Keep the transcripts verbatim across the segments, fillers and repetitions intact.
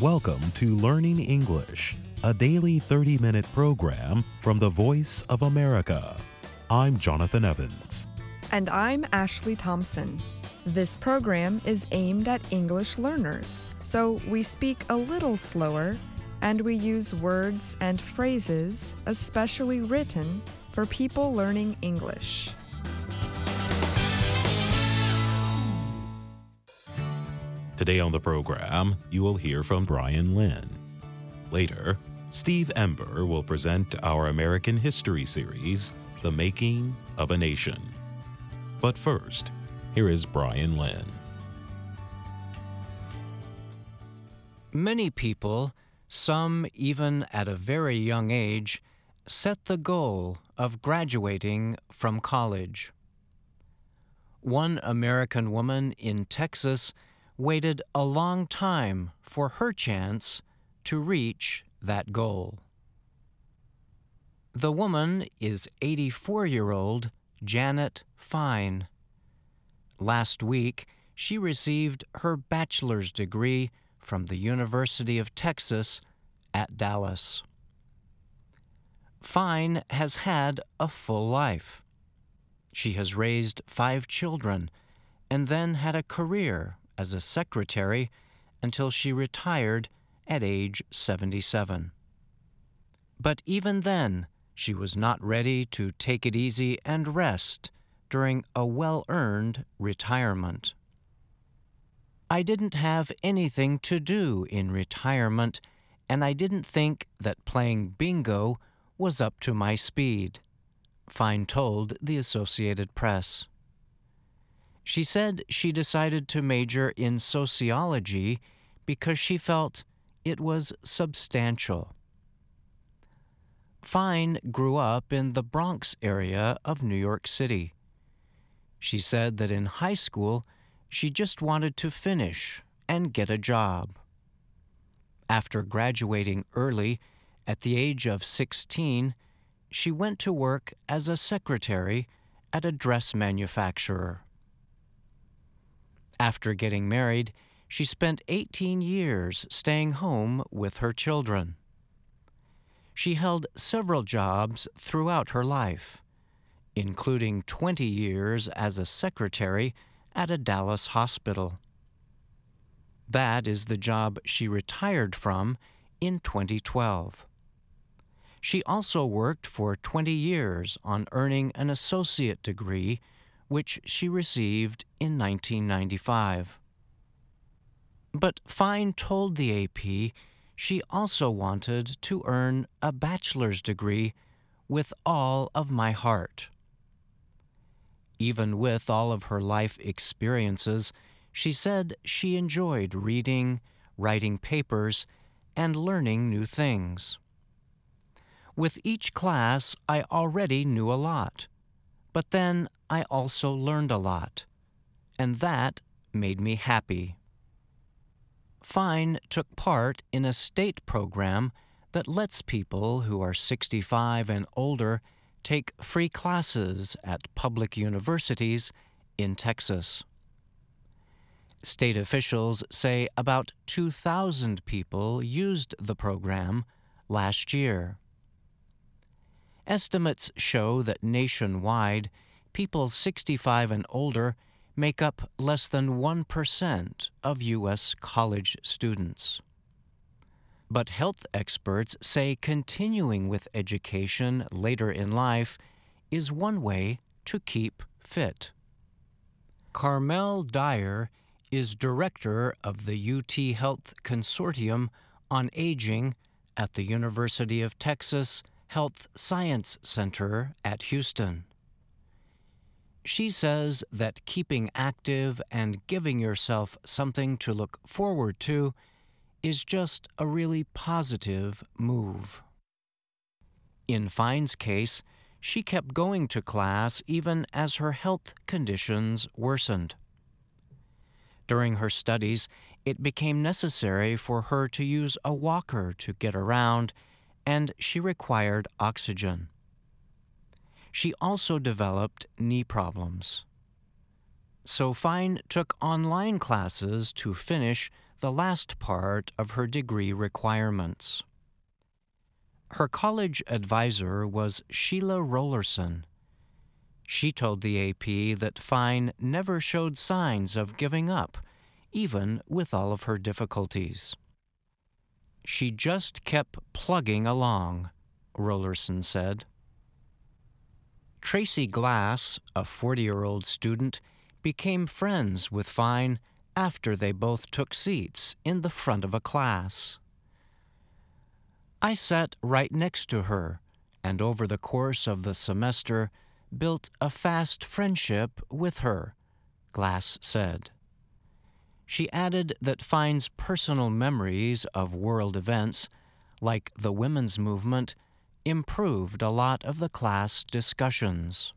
Welcome to Learning English, a daily thirty-minute program from the Voice of America. I'm Jonathan Evans. And I'm Ashley Thompson. This program is aimed at English learners, so we speak a little slower and we use words and phrases especially written for people learning English. Today on the program, you will hear from Brian Lynn. Later, Steve Ember will present our American history series, The Making of a Nation. But first, here is Brian Lynn. Many people, some even at a very young age, set the goal of graduating from college. One American woman in Texas waited a long time for her chance to reach that goal. The woman is eighty-four-year-old Janet Fine. Last week, she received her bachelor's degree from the University of Texas at Dallas. Fine has had a full life. She has raised five children and then had a career as a secretary until she retired at age seventy-seven. But even then, she was not ready to take it easy and rest during a well-earned retirement. I didn't have anything to do in retirement, and I didn't think that playing bingo was up to my speed, Fine told the Associated Press. She said she decided to major in sociology because she felt it was substantial. Fine grew up in the Bronx area of New York City. She said that in high school, she just wanted to finish and get a job. After graduating early, at the age of sixteen, she went to work as a secretary at a dress manufacturer. After getting married, she spent eighteen years staying home with her children. She held several jobs throughout her life, including twenty years as a secretary at a Dallas hospital. That is the job she retired from in twenty twelve. She also worked for twenty years on earning an associate degree, which she received in nineteen ninety-five. But Fine told the A P she also wanted to earn a bachelor's degree with all of my heart. Even with all of her life experiences, she said she enjoyed reading, writing papers, and learning new things. With each class, I already knew a lot, but then I also learned a lot, and that made me happy. Fine took part in a state program that lets people who are sixty-five and older take free classes at public universities in Texas. State officials say about two thousand people used the program last year. Estimates show that nationwide, people sixty-five and older make up less than one percent of U S college students. But health experts say continuing with education later in life is one way to keep fit. Carmel Dyer is director of the U T Health Consortium on Aging at the University of Texas Health Science Center at Houston. She says that keeping active and giving yourself something to look forward to is just a really positive move. In Fine's case, she kept going to class even as her health conditions worsened. During her studies, it became necessary for her to use a walker to get around, and she required oxygen. She also developed knee problems. So Fine took online classes to finish the last part of her degree requirements. Her college advisor was Sheila Rollerson. She told the A P that Fine never showed signs of giving up, even with all of her difficulties. She just kept plugging along, Rollerson said. Tracy Glass, a forty-year-old student, became friends with Fine after they both took seats in the front of a class. I sat right next to her, and over the course of the semester built a fast friendship with her, Glass said. She added that Fine's personal memories of world events, like the women's movement, improved a lot of the class discussions.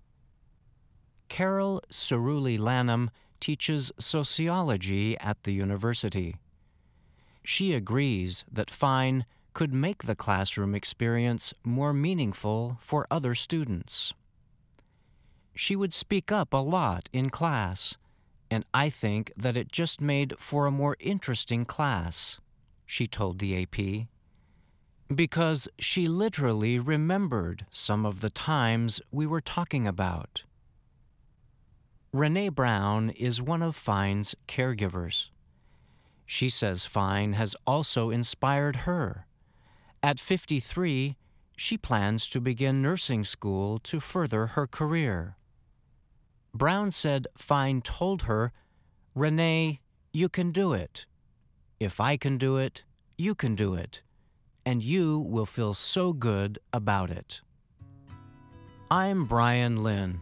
Carol Cerulli Lanham teaches sociology at the university. She agrees that Fine could make the classroom experience more meaningful for other students. She would speak up a lot in class, and I think that it just made for a more interesting class, she told the A P, because she literally remembered some of the times we were talking about. Renee Brown is one of Fine's caregivers. She says Fine has also inspired her. At fifty-three, she plans to begin nursing school to further her career. Brown said Fine told her, "Renee, you can do it. If I can do it, you can do it, and you will feel so good about it." I'm Brian Lynn.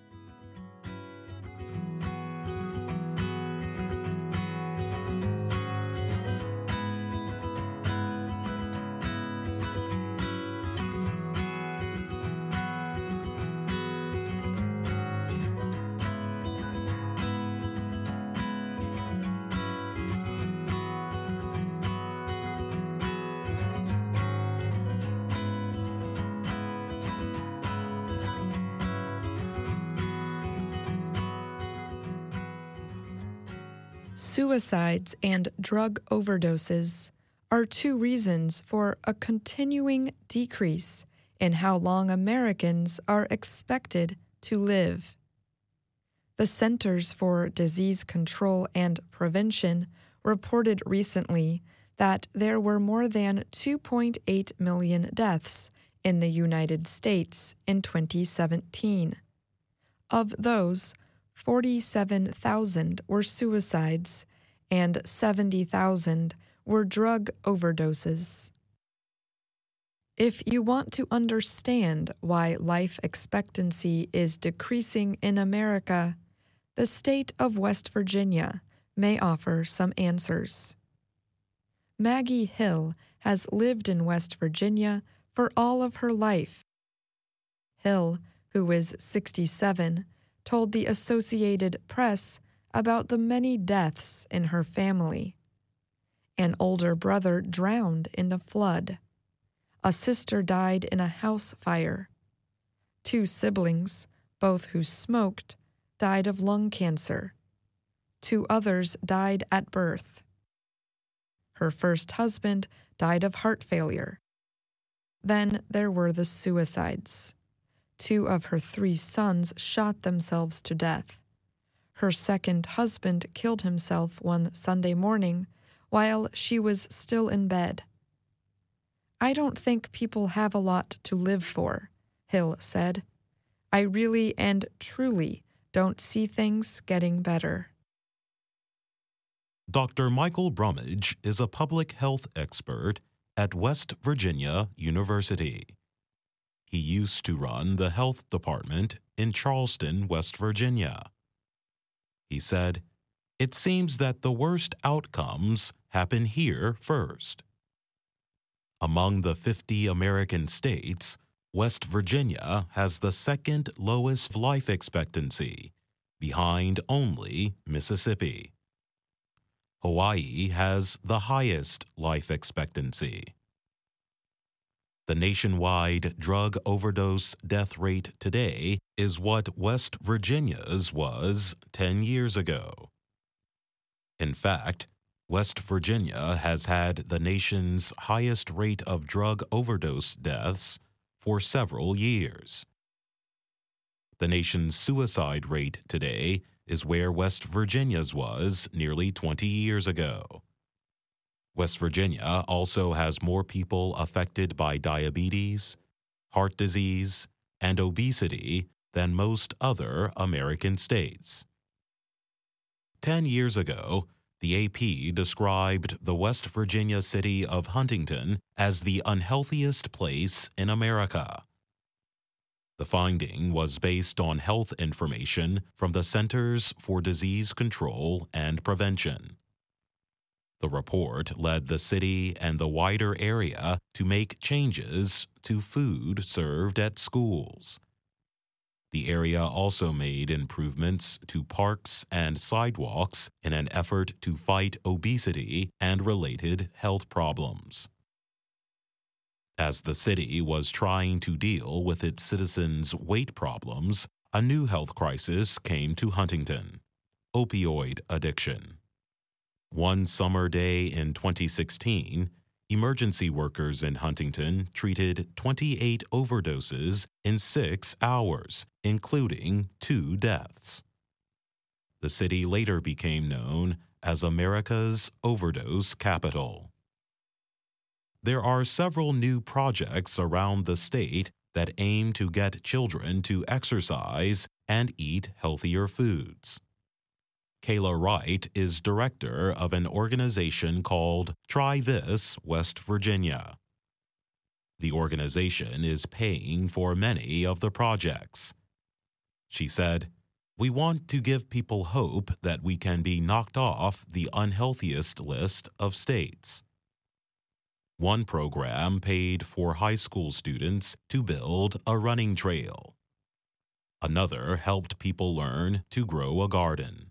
Suicides and drug overdoses are two reasons for a continuing decrease in how long Americans are expected to live. The Centers for Disease Control and Prevention reported recently that there were more than two point eight million deaths in the United States in twenty seventeen. Of those, forty-seven thousand were suicides and seventy thousand were drug overdoses. If you want to understand why life expectancy is decreasing in America, the state of West Virginia may offer some answers. Maggie Hill has lived in West Virginia for all of her life. Hill, who is sixty-seven, told the Associated Press about the many deaths in her family. An older brother drowned in a flood. A sister died in a house fire. Two siblings, both who smoked, died of lung cancer. Two others died at birth. Her first husband died of heart failure. Then there were the suicides. Two of her three sons shot themselves to death. Her second husband killed himself one Sunday morning while she was still in bed. "I don't think people have a lot to live for," Hill said. "I really and truly don't see things getting better." Doctor Michael Brumage is a public health expert at West Virginia University. He used to run the health department in Charleston, West Virginia. He said, "It seems that the worst outcomes happen here first." Among the fifty American states, West Virginia has the second lowest life expectancy, behind only Mississippi. Hawaii has the highest life expectancy. The nationwide drug overdose death rate today is what West Virginia's was ten years ago. In fact, West Virginia has had the nation's highest rate of drug overdose deaths for several years. The nation's suicide rate today is where West Virginia's was nearly twenty years ago. West Virginia also has more people affected by diabetes, heart disease, and obesity than most other American states. Ten years ago, the A P described the West Virginia city of Huntington as the unhealthiest place in America. The finding was based on health information from the Centers for Disease Control and Prevention. The report led the city and the wider area to make changes to food served at schools. The area also made improvements to parks and sidewalks in an effort to fight obesity and related health problems. As the city was trying to deal with its citizens' weight problems, a new health crisis came to Huntington: opioid addiction. One summer day in twenty sixteen, emergency workers in Huntington treated twenty-eight overdoses in six hours, including two deaths. The city later became known as America's overdose capital. There are several new projects around the state that aim to get children to exercise and eat healthier foods. Kayla Wright is director of an organization called Try This West Virginia. The organization is paying for many of the projects. She said, "We want to give people hope that we can be knocked off the unhealthiest list of states." One program paid for high school students to build a running trail. Another helped people learn to grow a garden.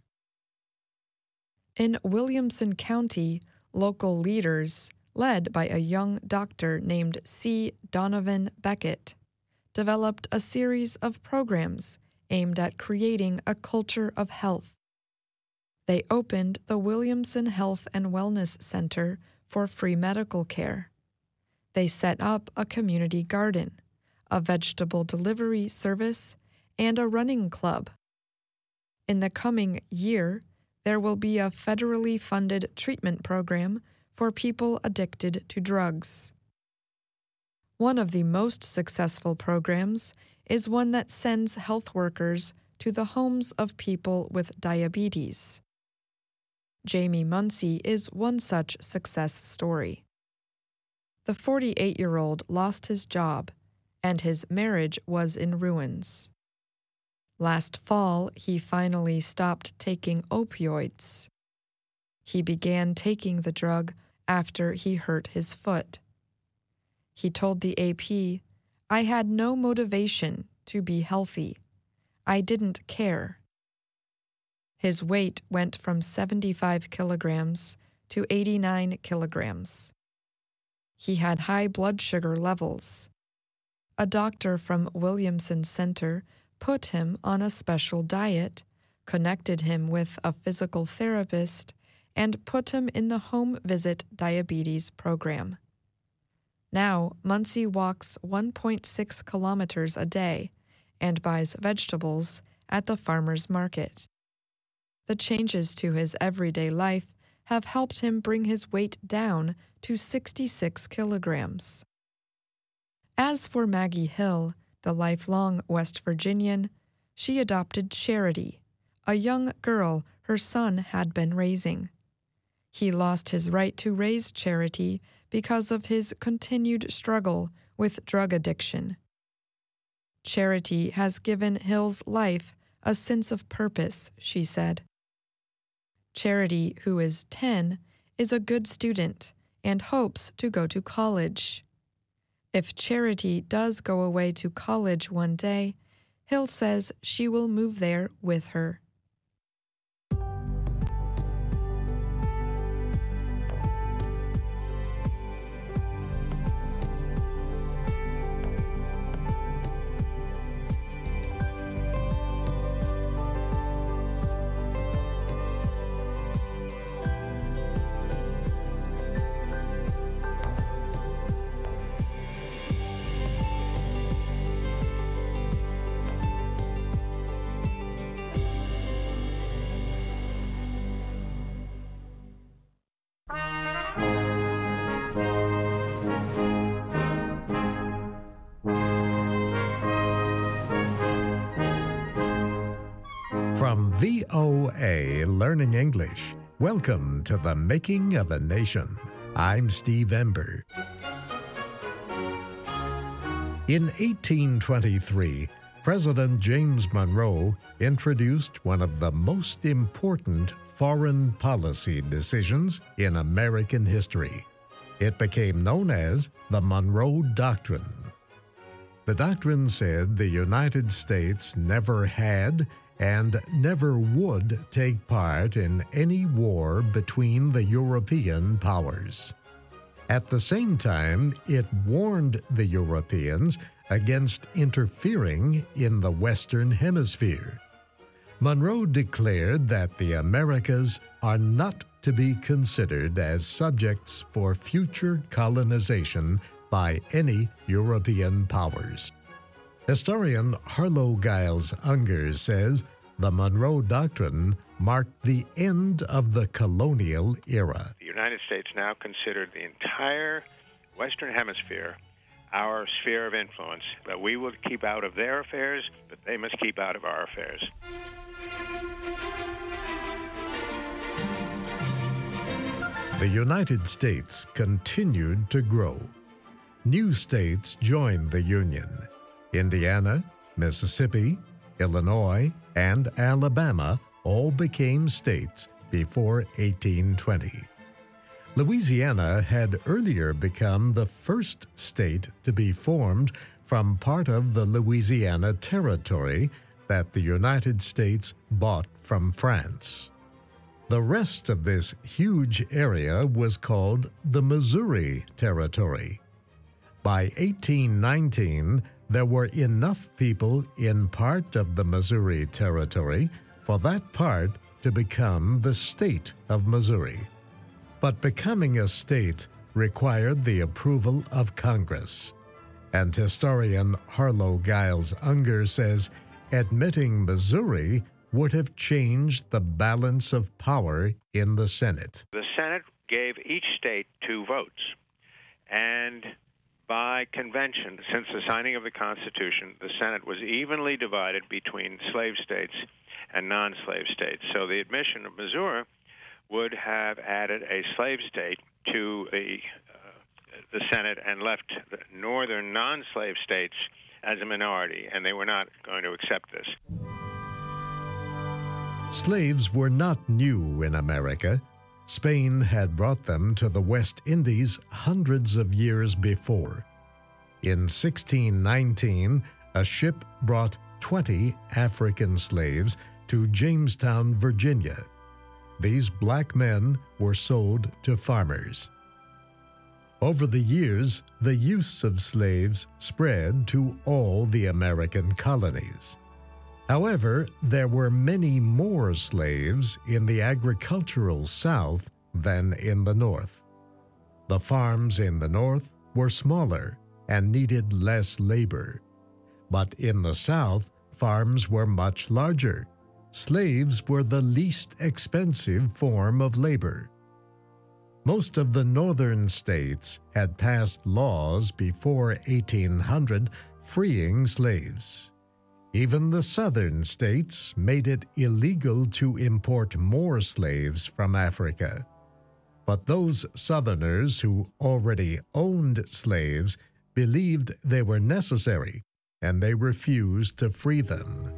In Williamson County, local leaders, led by a young doctor named C. Donovan Beckett, developed a series of programs aimed at creating a culture of health. They opened the Williamson Health and Wellness Center for free medical care. They set up a community garden, a vegetable delivery service, and a running club. In the coming year, there will be a federally funded treatment program for people addicted to drugs. One of the most successful programs is one that sends health workers to the homes of people with diabetes. Jamie Muncie is one such success story. The forty-eight-year-old lost his job, and his marriage was in ruins. Last fall, he finally stopped taking opioids. He began taking the drug after he hurt his foot. He told the A P, "I had no motivation to be healthy. I didn't care." His weight went from seventy-five kilograms to eighty-nine kilograms. He had high blood sugar levels. A doctor from Williamson Center put him on a special diet, connected him with a physical therapist, and put him in the home visit diabetes program. Now, Muncie walks one point six kilometers a day and buys vegetables at the farmer's market. The changes to his everyday life have helped him bring his weight down to sixty-six kilograms. As for Maggie Hill, the lifelong West Virginian, she adopted Charity, a young girl her son had been raising. He lost his right to raise Charity because of his continued struggle with drug addiction. Charity has given Hill's life a sense of purpose, she said. Charity, who is ten, is a good student and hopes to go to college. If Charity does go away to college one day, Hill says she will move there with her. O A Learning English. Welcome to the Making of a Nation. I'm Steve Ember. In eighteen twenty-three, President James Monroe introduced one of the most important foreign policy decisions in American history. It became known as the Monroe Doctrine. The doctrine said the United States never had and never would take part in any war between the European powers. At the same time, it warned the Europeans against interfering in the Western Hemisphere. Monroe declared that the Americas are not to be considered as subjects for future colonization by any European powers. Historian Harlow Giles Unger says the Monroe Doctrine marked the end of the colonial era. The United States now considered the entire Western Hemisphere our sphere of influence, that we will keep out of their affairs, but they must keep out of our affairs. The United States continued to grow. New states joined the Union. Indiana, Mississippi, Illinois, and Alabama all became states before eighteen twenty. Louisiana had earlier become the first state to be formed from part of the Louisiana Territory that the United States bought from France. The rest of this huge area was called the Missouri Territory. By eighteen nineteen, there were enough people in part of the Missouri Territory for that part to become the state of Missouri. But becoming a state required the approval of Congress. And historian Harlow Giles Unger says admitting Missouri would have changed the balance of power in the Senate. The Senate gave each state two votes. And by convention, since the signing of the Constitution, the Senate was evenly divided between slave states and non-slave states. So the admission of Missouri would have added a slave state to the, uh, the Senate and left the northern non-slave states as a minority, and they were not going to accept this. Slaves were not new in America. Spain had brought them to the West Indies hundreds of years before. In sixteen nineteen, a ship brought twenty African slaves to Jamestown, Virginia. These black men were sold to farmers. Over the years, the use of slaves spread to all the American colonies. However, there were many more slaves in the agricultural South than in the North. The farms in the North were smaller and needed less labor. But in the South, farms were much larger. Slaves were the least expensive form of labor. Most of the northern states had passed laws before eighteen hundred freeing slaves. Even the southern states made it illegal to import more slaves from Africa. But those Southerners who already owned slaves believed they were necessary, and they refused to free them.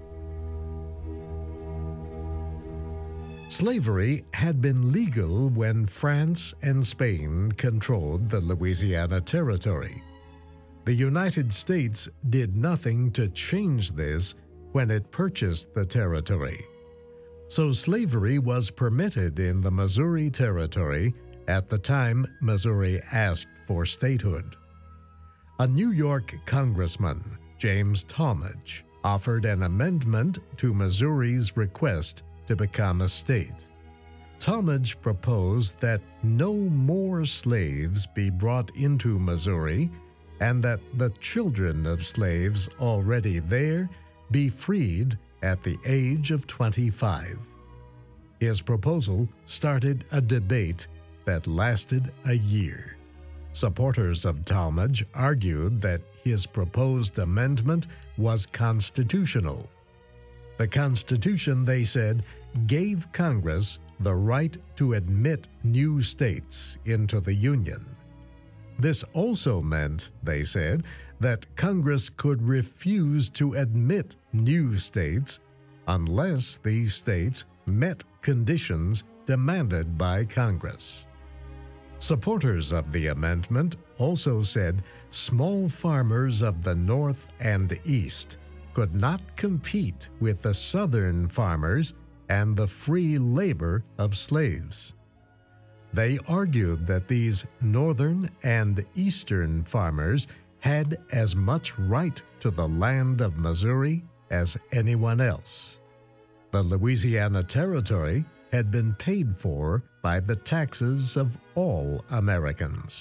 Slavery had been legal when France and Spain controlled the Louisiana Territory. The United States did nothing to change this when it purchased the territory. So slavery was permitted in the Missouri Territory at the time Missouri asked for statehood. A New York congressman, James Tallmadge, offered an amendment to Missouri's request to become a state. Tallmadge proposed that no more slaves be brought into Missouri and that the children of slaves already there be freed at the age of twenty-five. His proposal started a debate that lasted a year. Supporters of Tallmadge argued that his proposed amendment was constitutional. The Constitution, they said, gave Congress the right to admit new states into the Union. This also meant, they said, that Congress could refuse to admit new states unless these states met conditions demanded by Congress. Supporters of the amendment also said small farmers of the North and East could not compete with the Southern farmers and the free labor of slaves. They argued that these Northern and Eastern farmers had as much right to the land of Missouri as anyone else. The Louisiana Territory had been paid for by the taxes of all Americans.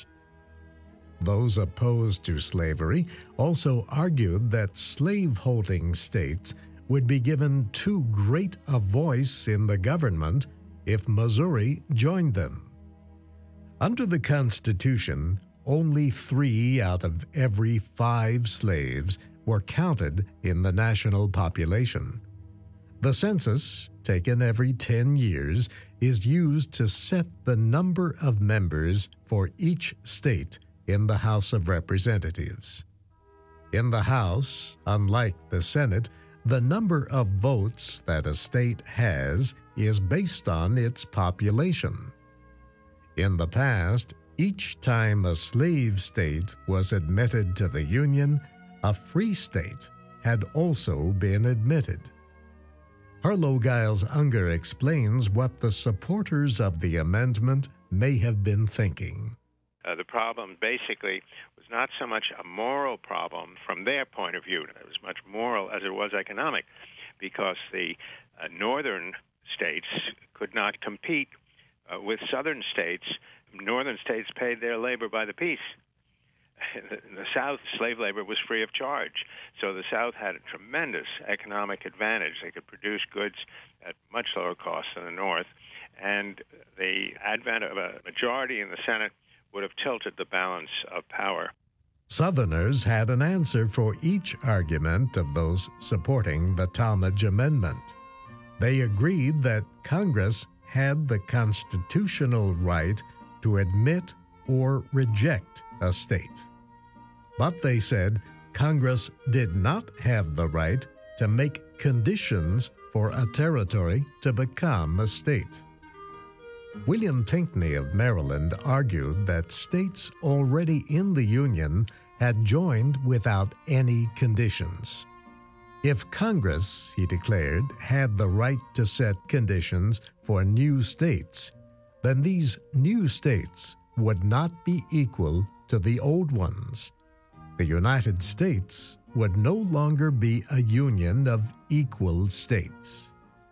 Those opposed to slavery also argued that slave-holding states would be given too great a voice in the government if Missouri joined them. Under the Constitution, only three out of every five slaves were counted in the national population. The census, taken every ten years, is used to set the number of members for each state in the House of Representatives. In the House, unlike the Senate, the number of votes that a state has is based on its population. In the past, each time a slave state was admitted to the Union, a free state had also been admitted. Harlow Giles Unger explains what the supporters of the amendment may have been thinking. Uh, the problem basically was not so much a moral problem from their point of view. It was much moral as it was economic, because the uh, northern states could not compete uh, with southern states. Northern states paid their labor by the piece. In the South, slave labor was free of charge. So the South had a tremendous economic advantage. They could produce goods at much lower cost than the North. And the advent of a majority in the Senate would have tilted the balance of power. Southerners had an answer for each argument of those supporting the Tallmadge Amendment. They agreed that Congress had the constitutional right to admit or reject a state. But they said Congress did not have the right to make conditions for a territory to become a state. William Pinckney of Maryland argued that states already in the Union had joined without any conditions. If Congress, he declared, had the right to set conditions for new states, then these new states would not be equal to the old ones. The United States would no longer be a union of equal states.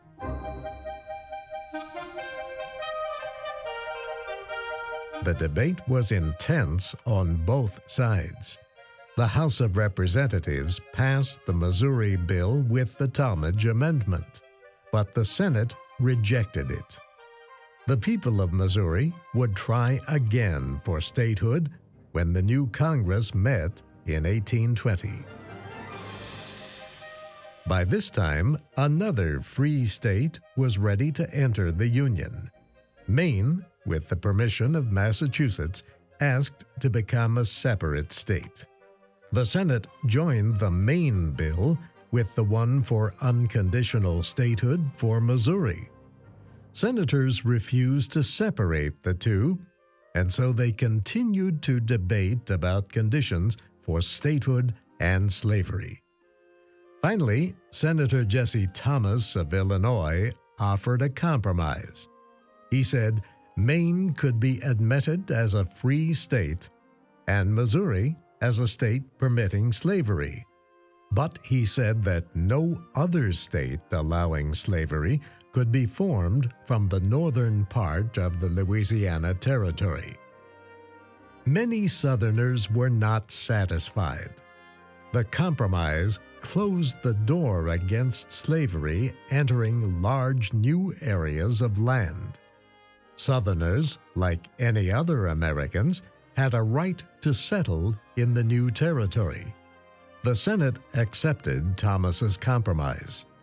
The debate was intense on both sides. The House of Representatives passed the Missouri bill with the Tallmadge Amendment, but the Senate rejected it. The people of Missouri would try again for statehood when the new Congress met in eighteen twenty. By this time, another free state was ready to enter the Union. Maine, with the permission of Massachusetts, asked to become a separate state. The Senate joined the Maine bill with the one for unconditional statehood for Missouri. Senators refused to separate the two, and so they continued to debate about conditions for statehood and slavery. Finally, Senator Jesse Thomas of Illinois offered a compromise. He said Maine could be admitted as a free state and Missouri as a state permitting slavery. But he said that no other state allowing slavery could be formed from the northern part of the Louisiana Territory. Many Southerners were not satisfied. The compromise closed the door against slavery entering large new areas of land. Southerners, like any other Americans, had a right to settle in the new territory. The Senate accepted Thomas's compromise.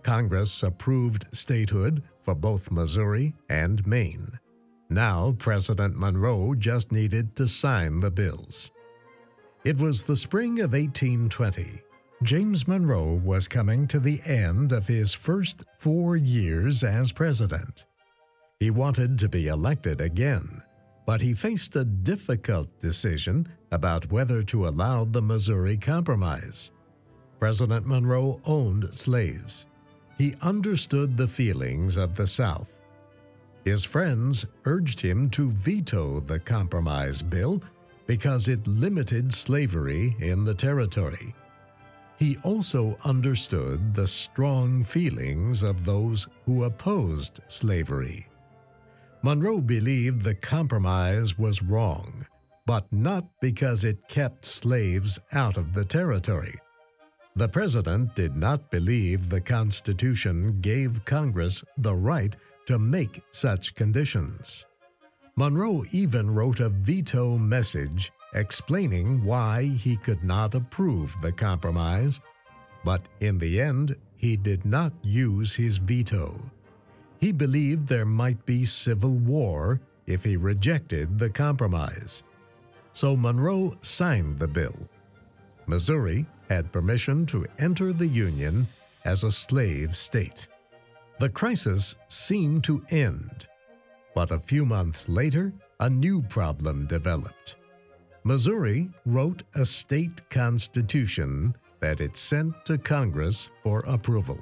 Congress approved statehood for both Missouri and Maine. Now, President Monroe just needed to sign the bills. It was the spring of eighteen twenty. James Monroe was coming to the end of his first four years as president. He wanted to be elected again, but he faced a difficult decision about whether to allow the Missouri Compromise. President Monroe owned slaves. He understood the feelings of the South. His friends urged him to veto the Compromise Bill because it limited slavery in the territory. He also understood the strong feelings of those who opposed slavery. Monroe believed the compromise was wrong, but not because it kept slaves out of the territory. The president did not believe the Constitution gave Congress the right to make such conditions. Monroe even wrote a veto message explaining why he could not approve the compromise, but in the end, he did not use his veto. He believed there might be civil war if he rejected the compromise. So Monroe signed the bill. Missouri had permission to enter the Union as a slave state. The crisis seemed to end, but a few months later, a new problem developed. Missouri wrote a state constitution that it sent to Congress for approval.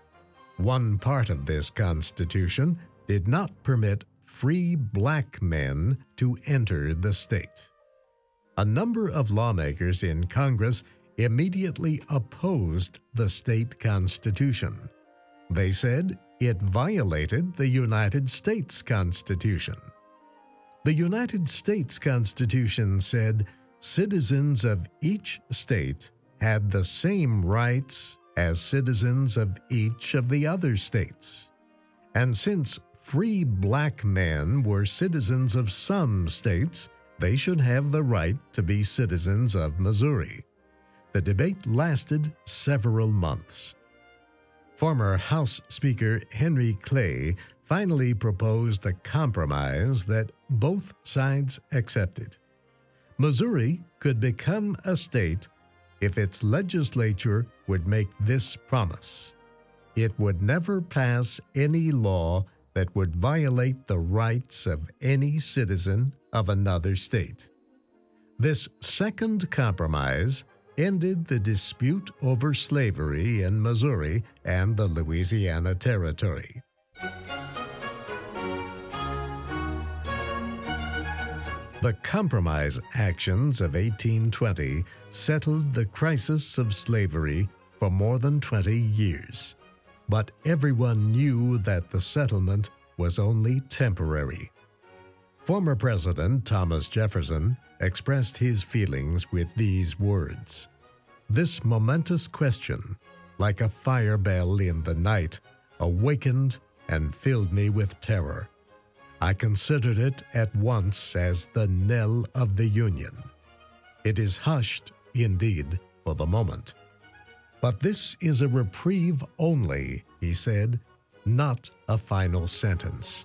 One part of this constitution did not permit free black men to enter the state. A number of lawmakers in Congress immediately opposed the state constitution. They said it violated the United States Constitution. The United States Constitution said citizens of each state had the same rights as citizens of each of the other states. And since free black men were citizens of some states, they should have the right to be citizens of Missouri. The debate lasted several months. Former House Speaker Henry Clay finally proposed a compromise that both sides accepted. Missouri could become a state if its legislature would make this promise: it would never pass any law that would violate the rights of any citizen of another state. This second compromise ended the dispute over slavery in Missouri and the Louisiana Territory. The Compromise Actions of eighteen twenty settled the crisis of slavery for more than twenty years. But everyone knew that the settlement was only temporary. Former President Thomas Jefferson expressed his feelings with these words: "This momentous question, like a fire bell in the night, awakened and filled me with terror. I considered it at once as the knell of the Union. It is hushed, indeed, for the moment. But this is a reprieve only," he said, "not a final sentence."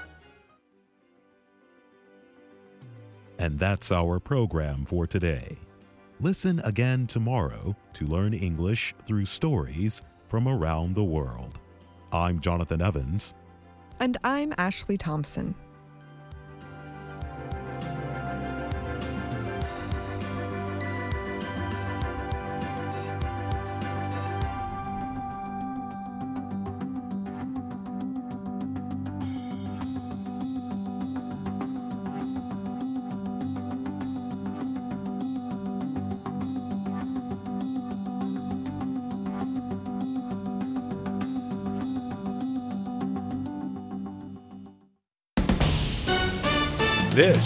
And that's our program for today. Listen again tomorrow to learn English through stories from around the world. I'm Jonathan Evans. And I'm Ashley Thompson. This